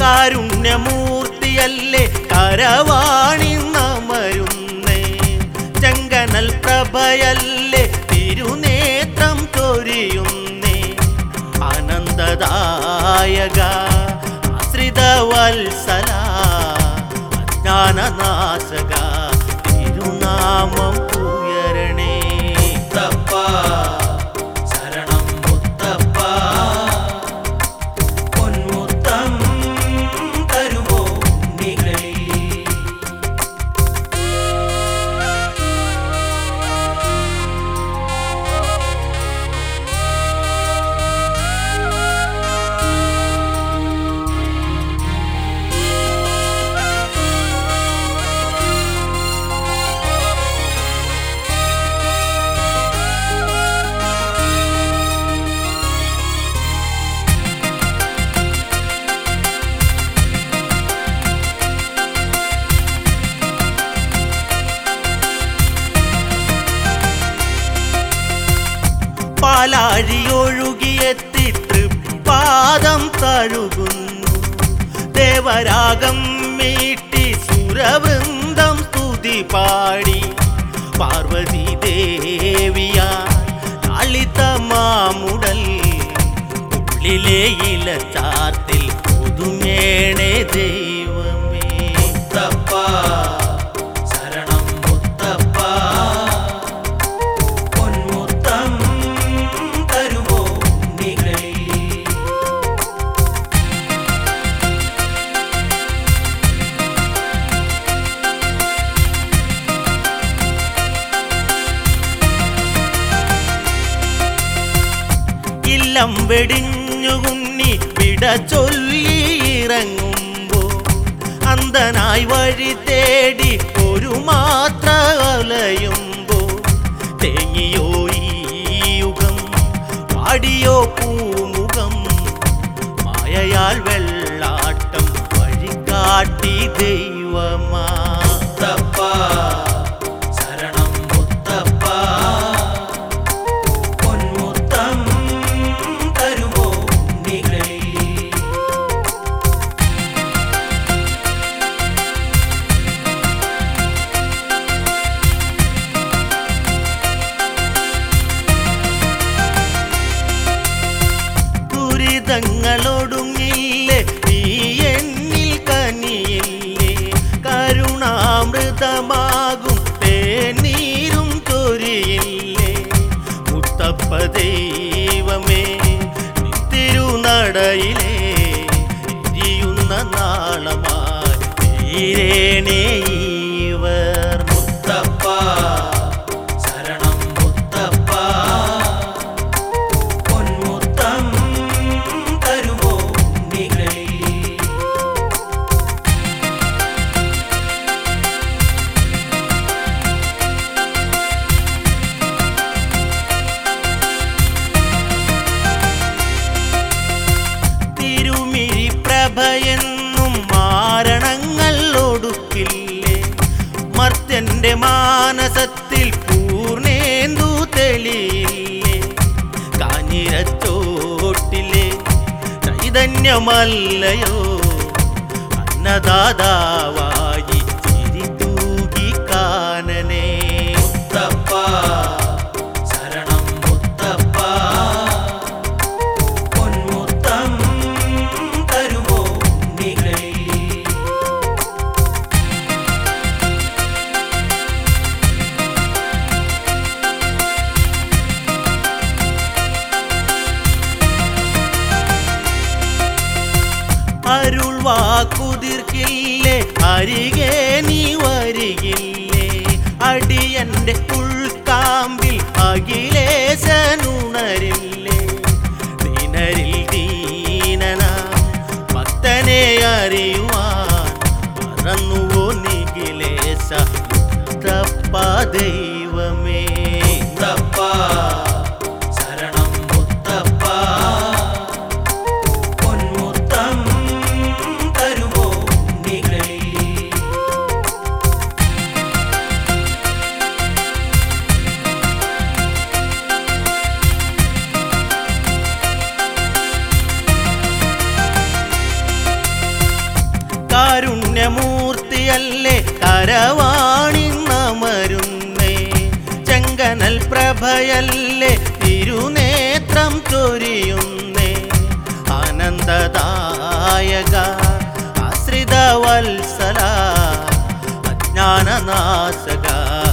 കാരുണ്യമൂർത്തിയല്ലേ കരവാണിന്നമരുന്നേ, ചെങ്കനൽ പ്രഭയല്ലേ തിരുനേത്രം ചൊരിയുന്നേ, ആനന്ദദായക ആശ്രിതവത്സല അജ്ഞാനനാശക തിരുനാമം ഉയരണേ. മുത്തപ്പ ശരണം മുത്തപ്പ, പൊന്മുത്തം തരുമോ നികളി. പാലാഴിയൊഴുകിയെത്തി തൃപ്പാദം തഴുകുന്നു, ദേവരാഗം മീട്ടി സുരവൃന്ദം സ്തുതി പാടി, പാർവതി ദേവിയാ ലളിതമാമുടൽ ഉള്ളിലെ ഇല ചാർത്തിൽ പുതുമേണേ ദൈവമേ. മുത്തപ്പ ശരണം മുത്തപ്പ, പൊന്മുത്തം തരുമോ നികളി. ഇല്ലം വെടിഞ്ഞുകുന്നി വിട ചൊല്ലിയിറങ്ങുമ്പോ, അന്ധനായി വഴി തേടി ഒരു മാത്ര അലയുമ്പോ, തേങ്ങിയോ ഈ യുഗം പാടിയോ പൂമുഖം, മായയാൽ വെള്ളാട്ടം വഴികാട്ടി ദൈവമാ. മുത്തപ്പ ശരണം മുത്തപ്പ, പൊന്മുത്തം തരുമോ നികളി. ദുരിതങ്ങളൊടുങ്ങില്ലേ നീ എന്നിൽ കനിയില്ലേ, കരുണാമൃതമാകും തേനീരും ചൊരിയില്ലേ, മുത്തപ്പ ദൈവമേ നിൻ തിരുനടയിലേ എരിയുന്ന നാളമായി തീരേണേ ഇവർ. മുത്തപ്പ ശരണം മുത്തപ്പ, പൊന്മുത്തം തരുമോ നികളി. തിരുമിഴി പ്രഭയെന്നും മാരണങ്ങൾ ഒടുക്കില്ലേ, മർത്യന്റെ മാനസത്തിൽ പൂർണേന്ദു തെളിയില്ലേ, കാഞ്ഞിരത്തോട്ടിലെ ചൈതന്യമല്ലയോ അന്നദാതാവായി ചിരി തൂകി കാനനേ. മുത്തപ്പ ശരണം മുത്തപ്പ, പൊന്മുത്തം തരുമോ നികളി. അരുൾ വാക്കുതിർക്കില്ലേ അരികെ നീ വരികില്ലേ, അടിയന്റെ ഉൾക്കാമ്പിൽ അഖിലേശനുണരില്ലേ, ദീനരിൽ ദീനന ഭക്തനെ അറിയുവാൻ പറന്നുവോ നിഖിലേശ. മുത്തപ്പ ദൈവമേ. മുത്തപ്പ ശരണം മുത്തപ്പ, പൊന്മുത്തം തരുമോ നികളി. കാരുണ്യമൂർത്തിയല്ലേ കരവാണിന്നമരുന്നേ ചെങ്കനൽ പ്രഭയല്ലേ തിരുനേത്രം ചൊരിയുന്നേ ആനന്ദദായക ആശ്രിത വത്സല അജ്ഞാനനാശക